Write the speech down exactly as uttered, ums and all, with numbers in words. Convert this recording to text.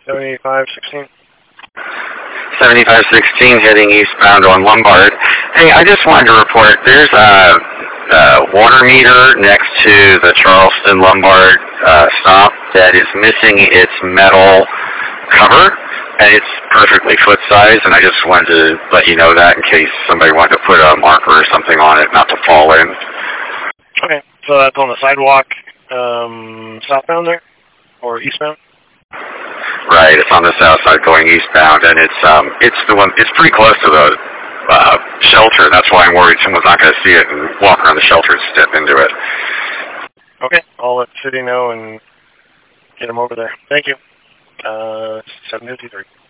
seventy-five sixteen. seventy-five sixteen heading eastbound on Lombard. Hey, I just wanted to report there's a, a water meter next to the Charleston Lombard uh, stop that is missing its metal cover, and it's perfectly foot size, and I just wanted to let you know that in case somebody wanted to put a marker or something on it not to fall in. Okay, so that's on the sidewalk um, southbound there? Or eastbound? Right, it's on the south side going eastbound, and it's um, it's the one. It's pretty close to the uh, shelter. That's why I'm worried someone's not going to see it and walk around the shelter and step into it. Okay, I'll let the city know and get them over there. Thank you. Uh, seven fifty-three.